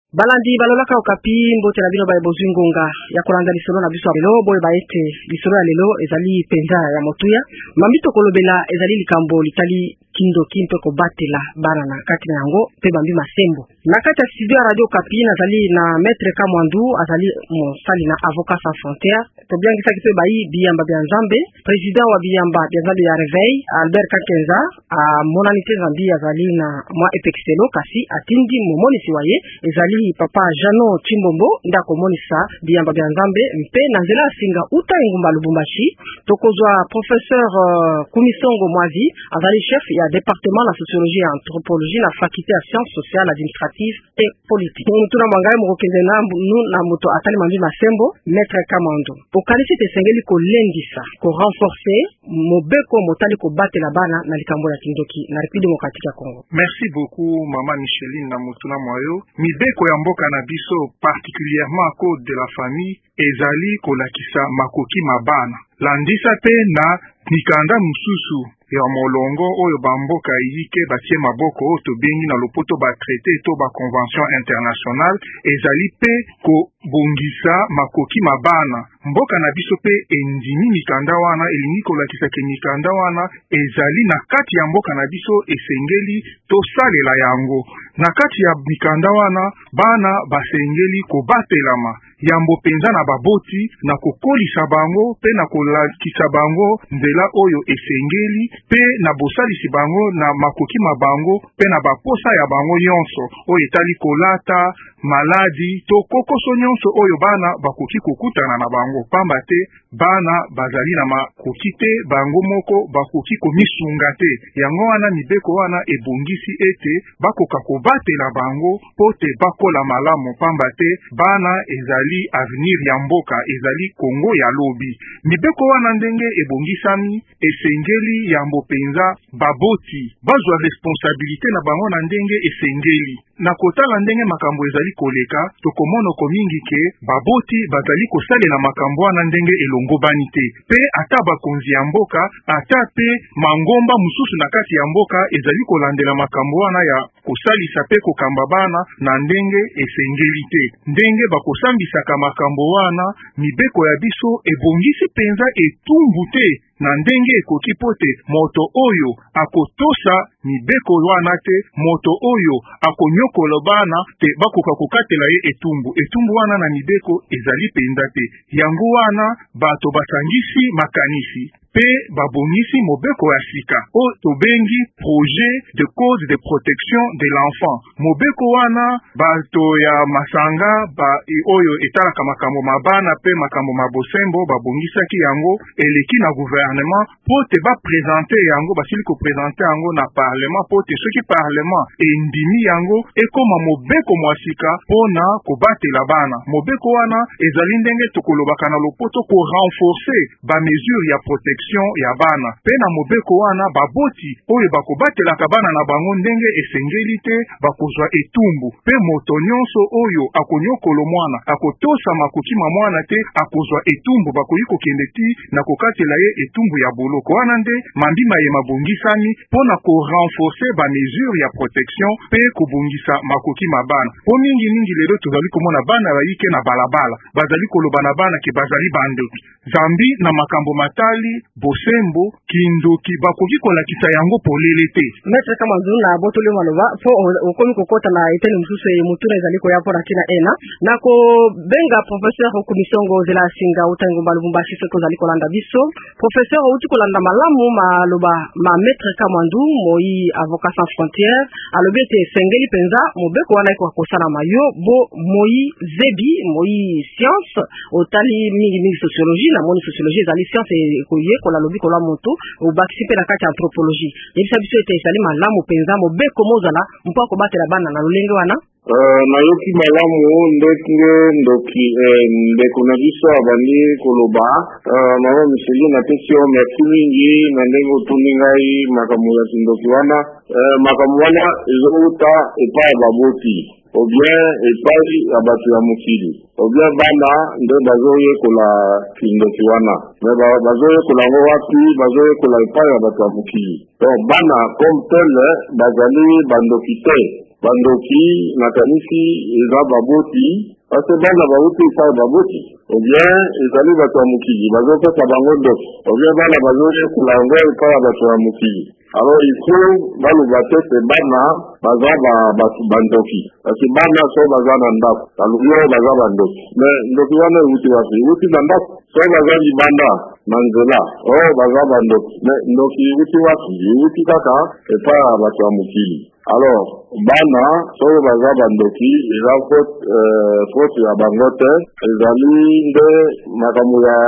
Balandi balolaka okapi mbote na bino ba bozungonga ya kolanda lisolo na biso lelo boye baete lisolo ya lelo ezali penza ya motuya mambito kolobela ezali likambo litali kindoki mpe ko batela bana na kati na yango pe bambi masembo na kati ya studio ya radio Okapi nazali na maître Kamwandu azali mosali na avocat sans frontières to bien ngisa kipe bayi biyamba bya Nzambe président wa biyamba bya Nzambe ya Réveil Albert Kakenza a monanité Zambi azali na mwa epexelo kasi atindi momoni siwaye ezali papa Jano Chimbombo ndako monisa biyamba bya Nzambe mpe na nzela singa uta ngumba Lubumbashi tokozwa professeur Kumisongo Mwazi azali chef ya département la sociologie et anthropologie la faculté à sciences sociales administratives et politiques. Nous tuna mangai mokende na nous na moto atali mandi masembo maître Kamwandu. Okalisi te sengeli ko lendisa ko renforcer mobeko motali ko batela bana na likambo ya kindoki na République démocratique ya Congo. Merci beaucoup maman Micheline na motuna moyo. Mibeko ya mboka na biso particulièrement à cause de la famille ezali kolakisa makoki mabana. Landisa pe na mikanda mususu ya molongo oyo bamboka yike batie maboko oyo tobengi na lopoto ba traité to ba convention internationale ezali pe ko bongisa makoki mabana mboka na biso pe endimi mikanda wana elingi kolakisa ke mikanda wana ezali na kati ya mboka na biso esengeli to salela yango na kati ya mikanda wana bana basengeli ko batelama yambo penza na baboti na kokolisa bango pe na kolakisa bango nzela oyo esengeli pe na bosalisi bango na makoki mabango pe na baposa ya bango nyonso oyo etali kolata maladi to kokoso nyonso oyo bana bakoki kokutana na bango pamba te bana bazali na makoki te bango moko bakoki komisunga te yango wana mibeko wana ebongisi ete bakoka kobatela bango pote bakola malamu pamba te bana ezali avenir ya mboka ezali Kongo ya lobi mibeko wana ndenge ebongisami esengeli yambo penza baboti bazwa responsabilité na bango na ndenge esengeli na kotala ndenge makambo ezali koleka tokomono komingi ke baboti bazali kosalela makambo wana ndenge elongobani te pe ata bakonzi ya mboka ata pe mangomba mususu na kati ya mboka ezali kolandela makambo wana ya kosalisa pe kokamba bana na ndenge esengeli te ndenge bakosambisaka makambo wana mibeko ya biso ebongisi penza etumbu te na ndenge ekoki pote moto oyo akotosa mibeko wana te moto oyo akonyokolo bana te bakoka kokatela ye etumbu wana na mibeko ezali penza te yango wana bato basangisi makanisi pe babongisi mobeko ya sika o tobengi projet de code de protection de l'enfant mobeko wana bato ya masanga oyo etalaka makambo mabana pe makambo mabosembo babongisaki yango eleki na gouvernement pote ba présenter yango basili ko présenter yango na parlement pote soki parlement endimi yango ekoma mobeko mwasika pona kobatela bana mobeko wana ezali ndenge tokolobaka na lopoto ko renforcer ba mesure ya protection ya bana pe na mobeko wana baboti oyo bakobatelaka bana na bango ndenge esengeli te bakozwa etumbu pe moto nyonso oyo akonyokolo mwana akotosa makoki mwana te akozwa etumbu bakoyi kokende ti na kokatela ye etumbu ya boloko wana nde mambima ye mabongisami pona ko renforcer ba mesure ya protection pe kobongisa makoki mabana po mingi lelo tozali komona bana bayike na balabala bazali koloba na bana ke bazali bandoki zambi na makambo matali bosembo kindoki bakoki kolakisa yango polele te maître Kamwandu na botole maloba fo okomi kokota na eteni mususu e mutuna ezali ko yapora kina ena nako benga professeur Kumisongo zela singa utango Lubumbashi seko zali kolanda biso professeur uti kolanda malamu maloba ma maître Kamwandu moi avocat sans frontières alobi te sengeli penza mobeko wana ko kosala mayo bo moi zebi moi science otali mingi sociologie na moni sociologie ezali science ekoye kola lobi kola moto o bakisipe na kati anthropologie yebisa biso ete ezali malamu penza mobeko mozala mpo akobatela bana na lolenge wana nayoki malamu ndenge ndoki ndeko na biso abandi koloba mama Micheline apesi yo merci mingi na ndenge otuni ngai makambo ya kindoki wana makambo wana ezouta epai ya baboti ou bien epai ya bato ya mokili ou bien bana nde bazoyekola kindoki wana me bazoyekola yango wapi bazoyekola epai ya bato ya mokili donc bana comme tel bazali bandoki te bandoki nakanisi eza baboti parce bana bauti sa baboti ou bien ezali bato ya mokili bazopesa bango ndoki ou bien bana bazokula yango epai ya bato ya mokili. Alors il faut baloba te se bana baza bandoki parce bana so baza na ndako balobi oyo baza bandoki mais ndoki wana euti wapi euti na ndako so baza libanda na nzela oyo baza bandoki mais ndoki euti wapi euti kaka epai ya bato ya mokili. Alors bana soyo baza bandoki eza faute ya bango te ezali nde makambo ya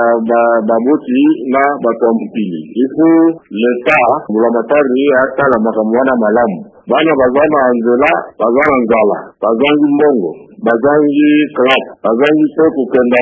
baboti na bato ya mokili. Il faut l'État mbulamatari atala makambo wana malamu. Bana baza na nzela baza na nzala bazangi mbongo bazangi club bazangi pe kokenda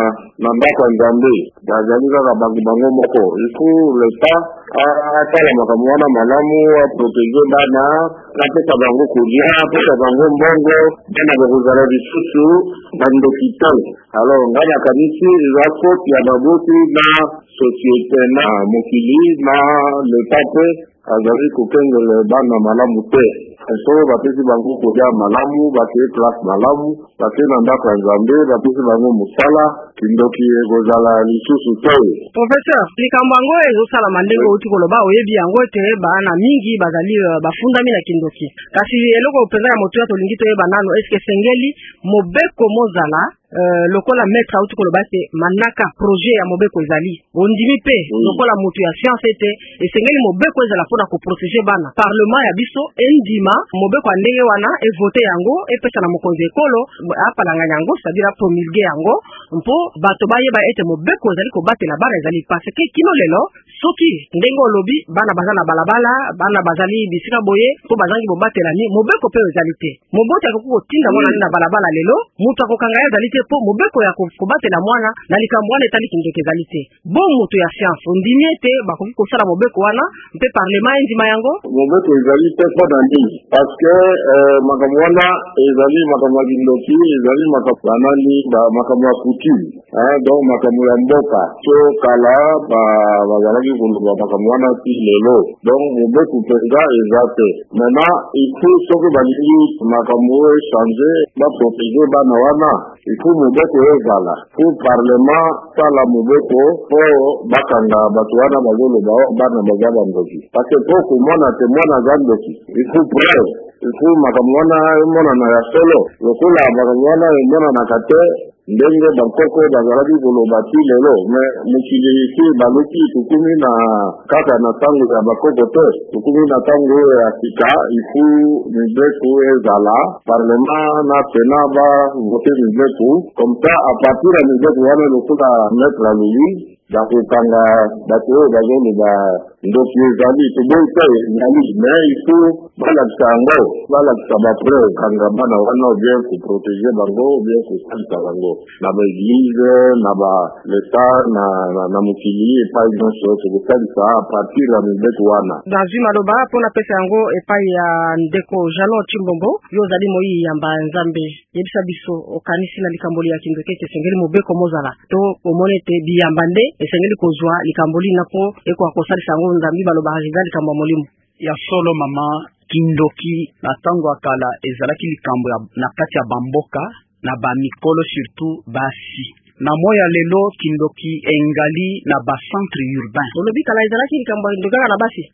na ndako ya nzambe bazali kaka bango moko. Il faut l'État atala makambo wana malamu aprotege bana apesa bango kolia apesa bango mbongo bana bakozala lisusu bandoki te. Alors nga nakanisi eza faute ya baboti na société na mokili na l'État pe azali kokengele bana malamu te. So bapesi bango kolia malamu bakeye classe malamu bakeye na ndako ya nzambe bapesi bango mosala kindoki ekozala lisusu te. Professeur, likambo yango ezosalama ndenge outi koloba oyebi yango te bana mingi bazali bafundami na kindoki kasi eloko mpenza ya moto ya tolingi toyeba nano eske sengeli mobeko mozala lokola maître auti koloba te manaka projet ya mobeko ezali ondimi pe lokola moto ya science te esengeli mobeko ezala mpona koprotege bana parlement ya biso endima mobeko ya ndenge wana evote yango epesa na mokonzi ekolo apalanganya yango c'est-à-dire promulguer yango mpo bato bayeba ete mobeko ezali kobatela bana ezali parce que kino lelo soki ndenge olobi bana baza na balabala bana bazali bisika boye mpo bazangi bobatela ni mobeko pe ezali te mobote akoki kotinda mwana na balabala lelo moto akokanga ye ezali te mpo mobeko ya kobatela mwana na likambo wana etali kindeke ezali te bon moto ya science ondimi ete bakoki kosala mobeko wana mpe parlement endima yango mobeko ezali te mpo na nini parce que makambo wana ezali makambo ya kindoki ezali makambo banani makambo ya coutume donc makambo ya mboka so kala bazalaki koloba makambo wana ti lelo donc mobeko mpenza eza te. Maintenant il faut soki balingi makambo oyo echange baprotege bana wana il faut mobeko ezala pour parlement sala mobeko po bakanga bato wana bazoloba bana baza bandoki parce que po komona te mwana aza ndoki il faut preuve il faut makambo wana emonana ya solo lokola makambo wana emonanaka te ndenge bakoko bazalaki koloba ti lelo mais mokili esi baloki tukumi na kaka na ntango ya bakoko te tukumi na ntango oyo ya sika il faut mibeko ezala parlement na sena bavote mibeko comme ça à partir ya mibeko wana lokola maître alobi bakokanga bato oyo bazoloba ndoki ezali toboyi te ezali mais il faut balakisa yango balakisa bapreuve kanga bana wana obien koprotege bango obien kosalisa bango na baeglise na baleta na mokili epai nyonso tokosalisa a partir ya mibeko wana nazwi maloba mpona pesa yango epai ya ndeko Jalon Chimbombo yo ozali moi yamba nzambe yebisa biso okanisi na likamboli ya kindoki ete esengeli mobeko mozala to omoni ete biyamba nde esengeli kozwa likamboli na po ekoka kosalisa yango nzambi baloba eza likambo ya molimo ya solo mama kindoki na ntango ya kala ezalaki likambo na kati ya bamboka na bamikolo surtout basi na moya lelo kindoki engali na bacentre urbain olobi kala ezalaki likambo ndokaka na basi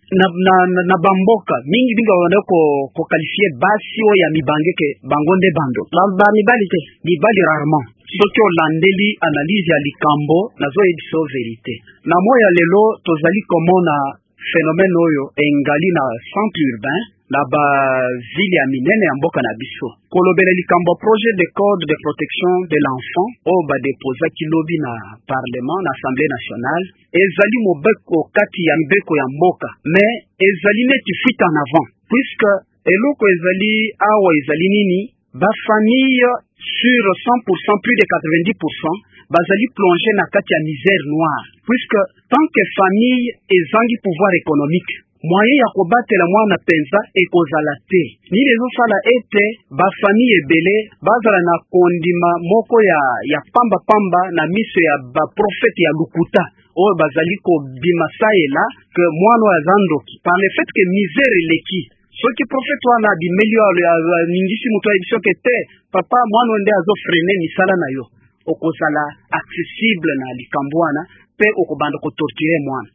na bamboka mingi binga wana ko qualifier basi o ya mibangeke bango nde bando ba mibali te mibali rarement soki olandeli analyse ya likambo nazoyebisa verite na moya lelo tozali komona phénomène oyo engali na centre urbain na ba ville ya minene ya mboka na biso kolobela likambo projet de code de protection de l'enfant o ba déposa kilobi na parlement na assemblée nationale ezali mobeko kati ya mbeko ya mboka mais ezali neti fuite en avant puisque eloko ezali awa ezali nini ba famille sur 100% plus de 90% bazali plongé na kati ya misère noire puisque tant que famille ezangi pouvoir économique moyen ya kobatela mwana penza ekozala te nini ezosala ete bafamille ebele bazala na kondima moko ya pamba na miso ya baprofete ya lukuta oyo bazali kobima saela ke mwana oyo aza ndoki par le fait que misère eleki soki prophète wana bimeli ningisi mutu ayebiso ke te papa mwana nde azofrene misala na yo okozala accessible na likambo wana pe okobanda kotorture mwana.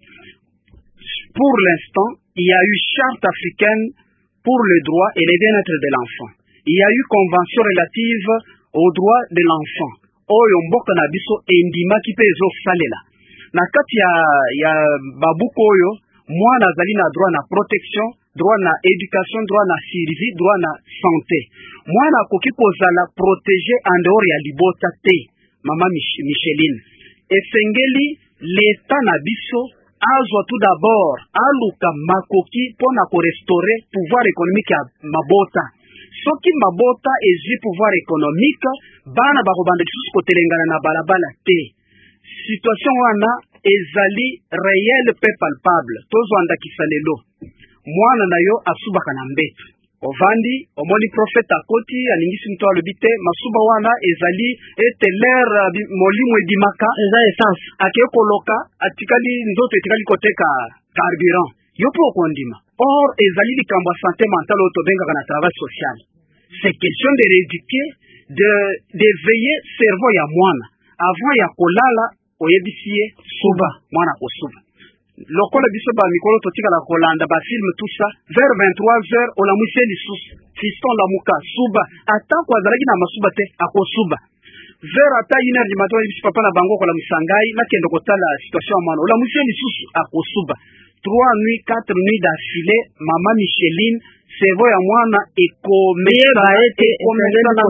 Pour l'instant, il y a eu charte africaine pour le droit et le bien-être de l'enfant. Il y a eu convention relative aux droits de l'enfant. Oyo mboka na biso endimaki pe ezosalela. Na kati ya babuku oyo mwana azali na droit na protection, droit na éducation, droit na survie, droit na santé. Mwana akoki kozala protégé en dehors ya libota te. Mama Micheline, esengeli l'état na biso azwa tout d'abord aluka makoki pona ko restaurer pouvoir économique ya mabota. Soki mabota ezwi pouvoir économique, bana bakobanda lisusu kotelengana na balabala te. Situation wana ezali réel pe palpable. Tozwandakisa lelo mwana na yo asubaka na mbeto ovandi omoni prophète akoti alingisi mtu alobi te masuba wana ezali ete l'air molimo edimaka eza essence akekoloka atikali nzoto etikali koteka carburant yo po okondima. Or ezali likambo ya santé mentale oyo tobengaka na travail social. C'est question de rééduquer, de veiller cerveau ya mwana avant ya kolala oyebisi ye suba mwana kosuba. Lokola biso ba mikolo totikala kolanda ba film tout ça vers 23h olamusie lisusu fiston la muka suba atako azalaki na masuba te akosuba vers ata 1h du matin biso papa na bango kola musangai na kendo kotala situation mwana olamusie lisusu akosuba 3 nuits 4 nuits d'affilée. Mama Micheline sevo ya mwana ekomeba ete na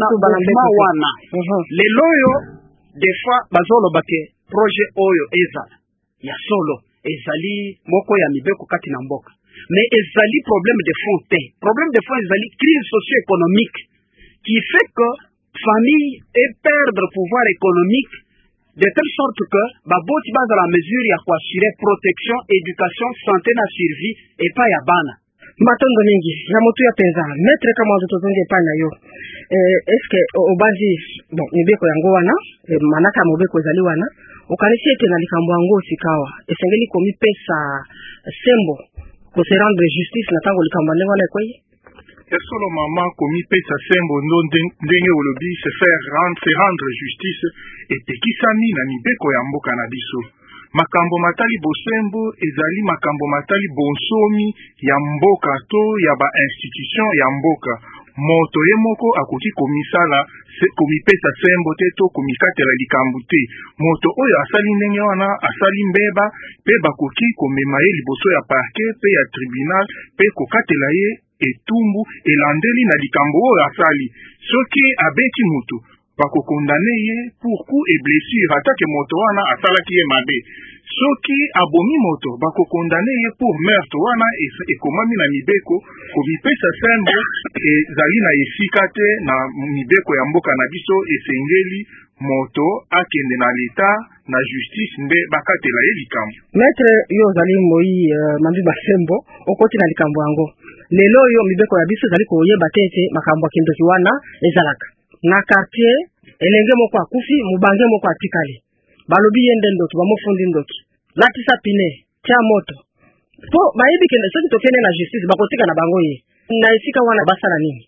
wana leloyo des fois bazoloba ke projet oyo eza ya solo ezali moko ya mibeko kati na mboka, mais ezali problème de fond te. Problème de fond ezali crise socio-économique qui fait que famille et perdre pouvoir économique de telle sorte que baboti baza la mesure ya kuassurer protection, éducation, santé na survie et pas ya bana matondo mingi na motu ya penza maître kama tozonge pana yo est-ce que obazi bon mibeko yango wana manaka mobeko ezali wana okanisi ete na likambo yango sikawa esengeli komi pesa sembo ko se rendre justice na tango likambo ndenge wana ekoyi esolo mama komi pesa sembo ndo ndenge olobi se rendre justice epekisami na mibeko ya mboka na biso. Makambo matali bosembo ezali makambo matali bonsomi ya mboka to ya ba institution ya mboka. Moto ye moko akoki komisala komipesa sembo te to komikatela likambo te. Moto oyo asali ndenge wana asali mbeba pe bakoki komema ye liboso ya parquet pe ya tribunal pe kokatela ye etumbu elandeli na likambo oyo asali. Soki abeti mutu bakokondane ye pour coup et blessure atake moto wana asalaki ye mabe. Soki abomi moto bakokondane ye pour meurtre wana ekomami na mibeko komipesa sembo ezali na esika te na mibeko ya mboka na biso. Esengeli moto akende na leta na justice mbe bakatela ye likambo. Maître yo zali moi mambi basembo okoti na likambo yango lelo yo mibeko ya biso zali koyeba tete makambo akindoki wana ezalaka na quartier elenge moko akufi mubange moko atikali balobi yende ndoki bamofundi ndoki latisa pine tia moto po bayebi kende soki tokende na justice bakotika na bango ye na esika wana basala nini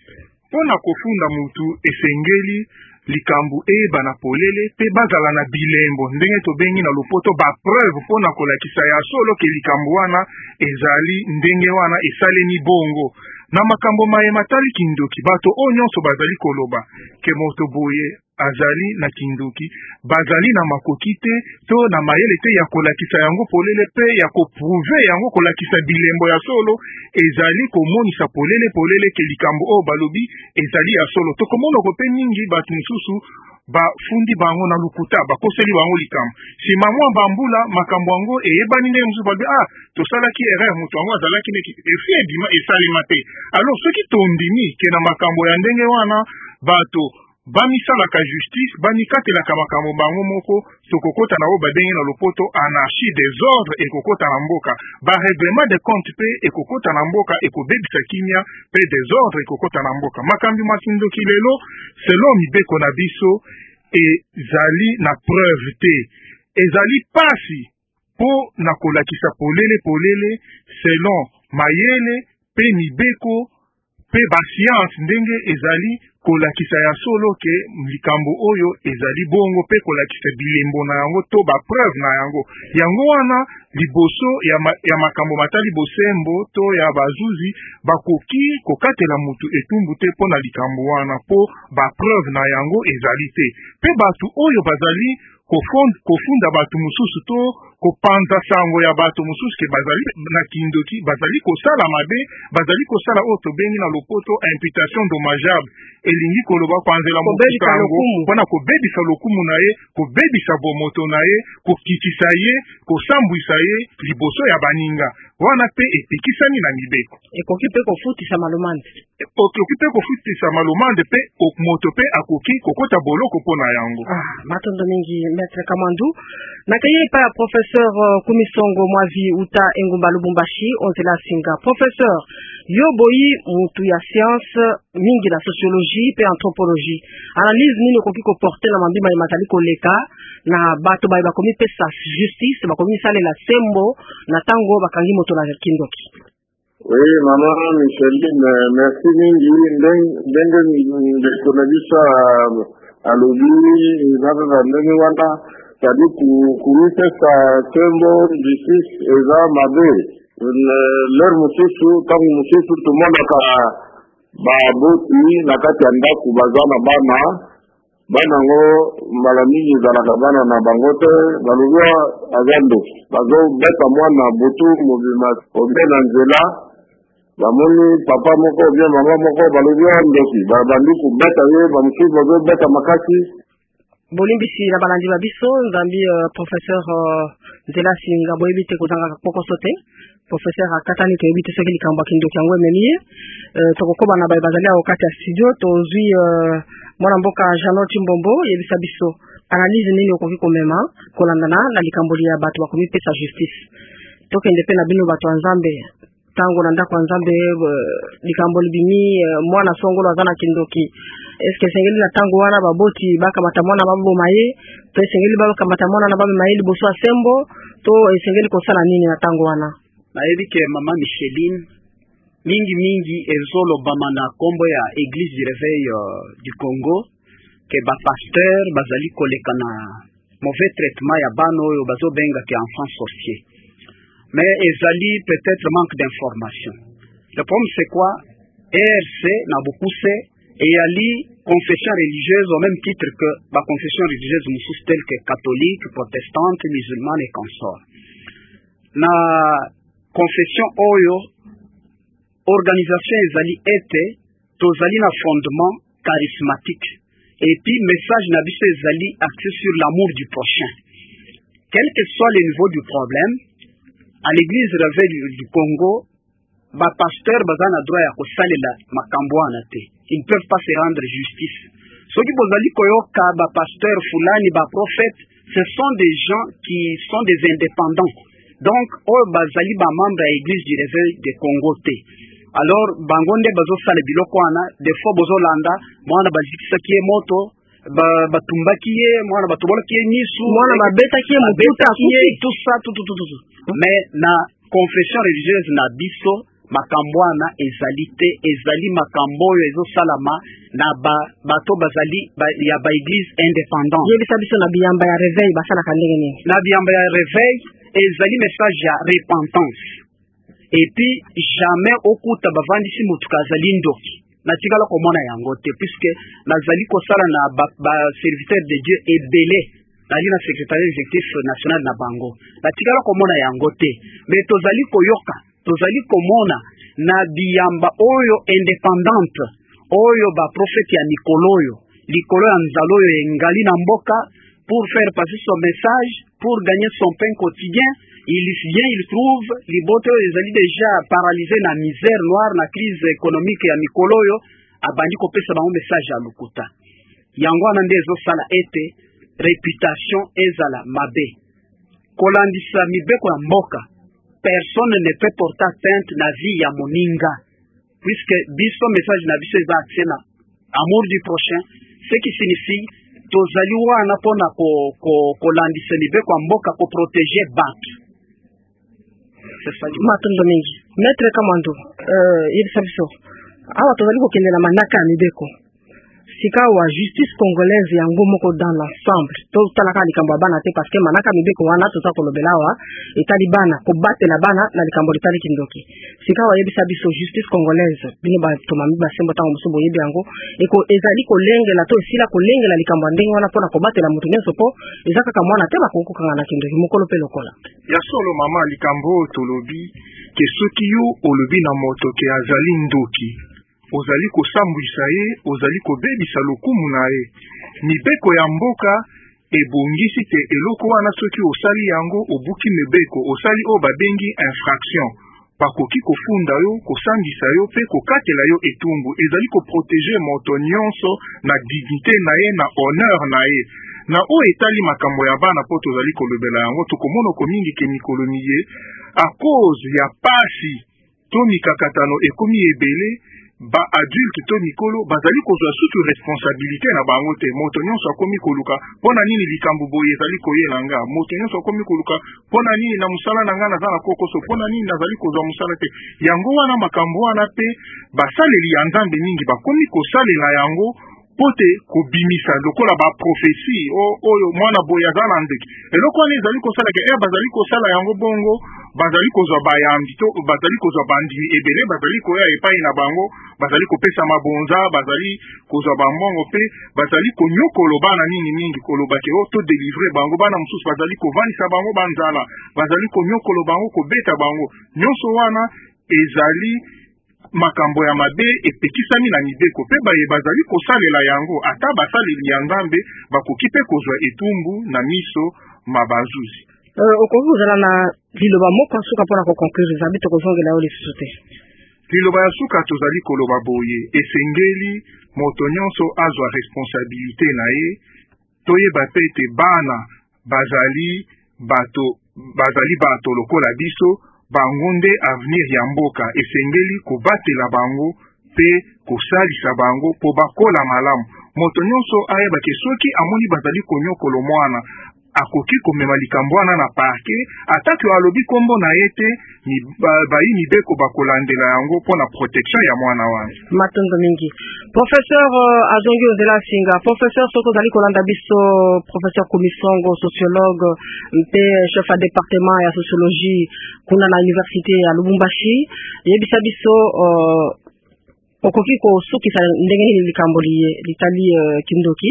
pona kofunda mutu. Esengeli likambo eba na polele pe bazala na bilembo ndenge tobengi na lopoto ba preuve pona kolakisa ya solo ke likambo wana ezali ndenge wana esalemi bongo. Na makambo maye matali kindoki bato o nyonso bazali koloba ke moto boye azali na kindoki bazali na makoki te to na mayele te ya kolakisa yango polele pe ya koprouve yango kolakisa bilembo ya solo ezali komonisa polele ke likambo o balobi ezali ya solo. Tokomona ko pe mingi bato misusu bafundi bango na lukuta bakoseli bango likambo sima mwa bambula makambo yango eyebani ndenge mosusu balobi tosalaki erreur moto yango azalaki neki efi ebima esalema te. Alors soki tondimi ke na makambo ya ndenge wana bato bamisalaka justice bamikatelaka makambo bango moko tokokota na oyo badenge na lopoto anarchie désordre ekokota na mboka barèglement de compte pe ekokota na mboka ekobebisa kimia pe désordre ekokota na mboka. Makambi makindoki lelo selon mibeko na biso ezali na preuve te ezali pasi po na kolakisa polele selon mayele pe mibeko pe ba science ndenge ezali kolakisa ya solo ke likambo oyo ezali bongo pe kolakisa bilembo na yango to ba preuve na yango wana liboso ya makambo matali bosembo to ya bazuzi bakoki kokatela mutu etumbu te pona likambo wana po ba preuve na yango ezali te pe batu oyo bazali kofunda batu mususu to kopanza sango ya batu mususu ke bazali na kindoki bazali kosala mabe bazali kosala oyo tobengi na lopoto imputation dommageable elingi koloba kwanzela mokuta yango mpona kobebisa lokumu na ye kobebisa bomoto na ye kokitisa ye kosambwisa ye liboso ya baninga wana pe epekisani na mibeko ekoki pe kofutisa malomande pe moto pe akoki kokota boloko mpona yango matondo mingi maître Kamandu nakaye pa professeur Kumisongo Mwavi uta Engumba Lubumbashi onzela singa professeur yoboyi mutu ya science mingi na sociologie pe anthropologie analyse nini koki ko porter na mambima ya matali koleka na bato ba komi pesa justice ba komi sale la sembo na tango bakangi moto na kindoki. Oui, maman Micheline, merci mingi ndenge konabisa alobi nzaba ndenge wana tadi kumipesa tembo justice eza mabe leur mususu tangu mususu tumonaka baboti na kati ya ndaku baza na bana ngo mbala mingi ezalaka bana na bango te balobwa azando bazobeta mwana butu mobima obe na nzela bamoni papa moko bien mama moko balobwa ndoki babandi kubeta ye bamususu bazobeta makasi bolimbisi na balandi babiso nzambi professeur Nzela Singa boyebi te kozanga pokoso te professeur akatani toyebi te soki likambo kindoki yango ememi tokokoba na bazali awo kati ya studio tozwi mwana mboka Jean Chimbombo yebisa biso analyse nini okoki komema kolandana na likambo ya bato bakomi pesa justice tokende pe na bino bato ya Nzambe tango na ndako ya Nzambe likambo libimi mwana songolo azana kindoki eske sengeli na tango wana baboti bakamata mwana baboma ye to sengeli bakamata mwana na baboma ye liboso ya sembo to sengeli kosala nini na tango wana nayebi ke mama Micheline mingi ezolobama na kombo ya Église du Réveil du Congo ke ba pasteur bazali koleka na mauvais traitement ya bana oyo bazobenga ke enfant sorcier mais ezali peut-être manque d'information. Le problème c'est quoi? ERC na bokuse et yali confession religieuse au même titre que ba confession religieuse mususu telle que catholique, protestante, musulmane et consort. Na confession oyo organisation ezali ete tozali na fondement charismatique et puis message na biso ezali axé sur l'amour du prochain. Quel que soit le niveau du problème, à l'église Réveil du Congo, ba pasteur bazana droit ya kosalela makambo wana te. Ils ne peuvent pas se rendre justice. Soki bozali koyoka ba pasteur fulani ba prophète, ce sont des gens qui sont des indépendants. Donc bazali ba membre ya église du Réveil du Congo te. Alors bangonde bazo sala biloko wana des fois bozolanda mwana bazikisa kie moto batumbaki ye mwana batubolaki ye nisu mwana babetaki ye mobuta tout ça mais na confession religieuse na biso makambo wana ezali makambo oyo ezosalama na bato bazali ya ba église indépendant yebisa biso na biyamba ya réveil basalaka ndenge nini na biyamba ya réveil ezali message ya repentance et puis jamais okuta bavandisi mutuka azali ndoki natikala komona yango te puisque nazali kosala na ba serviteur de Dieu ebele nali na secrétaire exécutif national na bango natikala komona yango te mais tozali koyoka tozali komona na biyamba oyo indépendante oyo ba prophète ya likolo ya nzalo oyo engali na mboka pour faire passer son message pour gagner son pain quotidien. Il trouve liboto ezali déjà paralysé na misère noire na crise économique ya mikoloyo abandi kopesa bango message ya lukuta yango wana nde ezosala ete réputation ezala mabe kolandisa mibeko ya mboka personne ne peut porter atteinte na vie ya moninga puisque biso message na biso eza axé na amour du prochain ce qui signifie tozali wana pona kolandisa mibeko ya mboka ko protéger bato. c'est ça matondo mingi maître Kamando yebisabiso awa tozali kokendela manaka ya mibeko sika wa justice congolaise yango moko dans l'ensemble to talaka likambo bana te parce que manaka mibeko wana to kolobela wa etali bana ko batela bana na likambo litali kindoki sika wa yebisa biso justice congolaise bino ba to mami ba sembo tango musubo yebi yango eko ezali kolengela to sila kolengela likambo ndenge wana pona ko batela mutu nyeso po ezaka ka mwana te bakoko kanga na kindoki mokolo pe lokola ya solo mama likambo tolobi ke soki yo olobi na moto ke azali ndoki ozali kosambwisa ye ozali kobebisa lokumu na ye mibeko ya mboka ebongisi te eloko wana soki osali yango obuki mibeko osali oyo babengi infraction bakoki kofunda yo kosambisa yo pe kokatela yo etumbu ezali koprotege moto nyonso na dignité na ye na honneur na ye na oyo etali makambo ya bana po tozali kolobela yango tokomona komingi ke mikolo miye a cause ya pasi to mikakatano ekomi ebele ba adulte to mikolo bazali kozwa sutu responsabilité na bango te moto nyonso akomi koluka pona nini likambo boye ezali koyela nga moto nyonso akomi koluka pona nini na musala na nga naza na kokoso pona nini nazali kozwa musala te yango wana makambo wana pe basaleli ya nzambe mingi bakomi kosalela yango pote kobimisa lokola ba prophétie oyo mwana boye aza na ndeki eloko wana ezali kosala ke bazali kosala yango bongo bazali kozwa bayambi to bazali kozwa bandimi ebele bazali koya epai na bango bazali kopesa mabonza bazali kozwa bambongo pe bazali konyokolo bana nini mingi koloba ke to délivrer bango bana mosusu bazali kovanisa bango banzala bazali konyokolo bango kobeta bango nyonso wana ezali makambo ya mabe epekisami na mibeko pe baye bazali kosalela yango ata basaleli ya nzambe bakoki pe kozwa etumbu na miso mabazuzi okoki kozala na liloba moko suka mpona koconclure zabi tokozongela yo lisusu te liloba ya suka tozali koloba boye esengeli moto nyonso azwa responsabilité na ye toyeba pe ete bana bazali bato lokola biso bango nde avenir ya mboka esengeli kobatela bango pe kosalisa bango po bakola malamu moto nyonso ayebake soki amoni bazali konyokolo mwana akoki komema likambo wana na parke atake alobi kombo na ye te bayi mibeko bakolandela yango mpona protection ya mwana wana matondo mingi professeur azongi ozela singa professeur soko ozali kolanda biso professeur Kumisongo sociologue mpe chef ya département ya sociologie kuna na université ya Lubumbashi yebisa biso okoki kosukisa ndenge nini likambo litali kindoki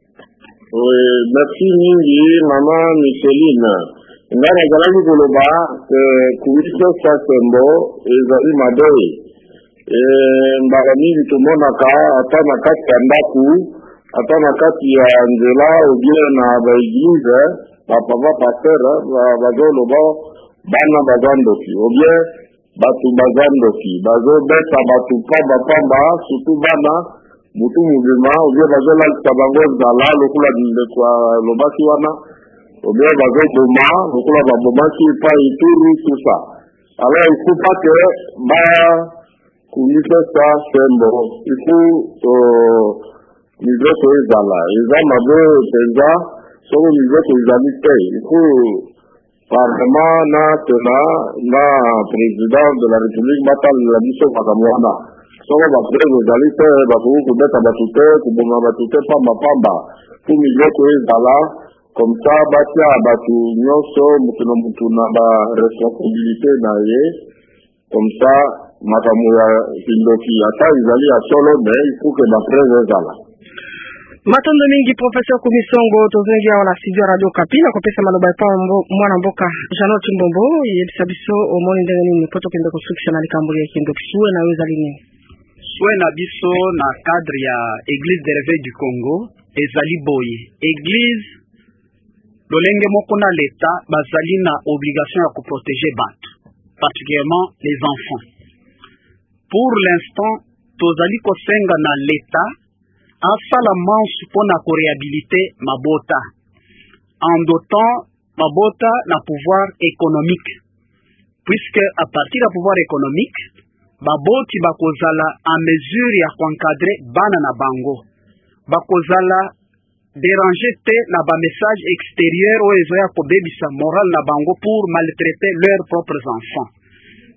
merci mingi mama Micheline nga nazalaki koloba kuwiso sa sembo ezali mabe mbala mingi tomonaka ata na kati ya ndaku ata na kati ya nzela obie na baeglize bapapa paster bazoloba bana baza ndoki obie batu baza ndoki bazobeta batu pamba surtout bana mutu mubima obie bazolalisa bango zala lokula ndeko lobaki wana obie bazoboma lokula babomaki epai Ituri tout ça alors il faut pas que kulisa sa sembo il faut mizeko ezala eza mabe penza soko mizeko ezali te il faut parlement na président de la république batalela biso makambo wana soko bapreve ezali te bakoki kobeta batu te koboma batu te pamba po mizeko ezala comme ça batia batu nyonso mutu na mutu na baresponsabilité na ye comme ça makambo ya kindoki ata ezali ya solo me il faut que bapreve ezala matondo mingi professeur Kumisongo tozengi awa na studio radio Kapi na kopesa maloba epa mwana mboka Jano Chimbombo yebisa biso omoni ndenge nini poto kende kosukisa na likambo ya kindoki suwe na yo ezali nini suwe na biso na cadre ya église de réveil du Congo ezali boye église lolenge moko na l'État bazali na obligation ya koprotéger bato particulièrement les enfants pour l'instant tozali kosenga na l'État asala mansu pona koréhabiliter mabota en dotant mabota na pouvoir économique puisque à partir du pouvoir économique baboti bakozala en mesure ya encadrer bana na bango bakozala déranger te na ba message extérieur o ezoya kobebisa moral na bango pour maltraiter leurs propres enfants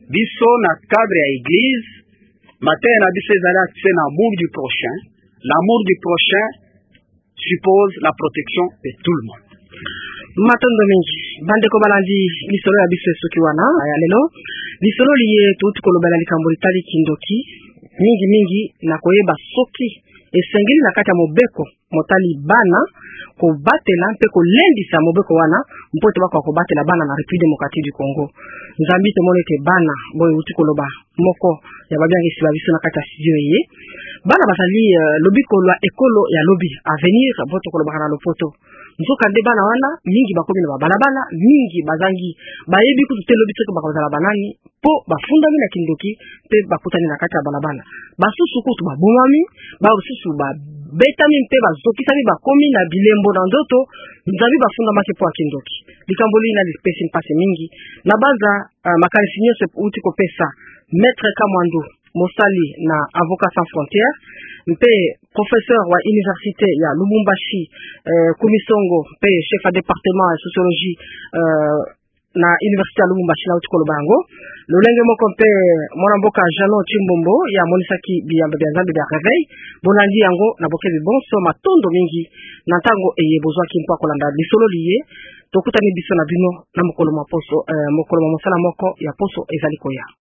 biso na cadre ya église matin na biso ezali axé na amour du prochain. L'amour du prochain suppose la protection de tout le monde. Matondo mingi bandeko balandi lisolo ya biso esoki wana ya lelo lisolo liye tuti kolobela likambo litali kindoki mingi na koyeba soki esengeli na kati ya mobeko motali bana kobatela mpe kolendisa mobeko wana mpote bako kobatela bana na République démocratique du Congo. Nzambi tomone ke bana boye uti koloba moko ya babiangisi babiso na kati ya studio ye bana bazali lobi kolwa ekolo ya lobi avenir boto koloba na lopoto nzoka nde bana wana mingi bakomi na balabala mingi bazangi bayebi kutu te lobi teke bakozala banani po bafundami na kindoki pe bakutani na kati ya balabala basusu kutu babomami basusu betami mpe bazokisami bakomi na bilembo na ndoto nzambi bafundamaki po ya kindoki likambo lina lipesi mpasi mingi na baza makanisi nyonso uti kopesa maître Kamwando mosali na avocat sans frontières mpe professeur wa université ya Lubumbashi Kumisongo mpe chef de département ya sociologie na université ya Lubumbashi na utikolo bango lolenge moko mpe mwana mboka Jano Chimbombo ya monisaki biyamba bya Nzambe bya réveil bonandi yango na bokebi bonso matondo mingi na ntango eye bozwaki mpo kolanda lisolo liye tokutani biso na bino na mokolo mwa poso mokolo mwa mosala moko ya poso ezali koya.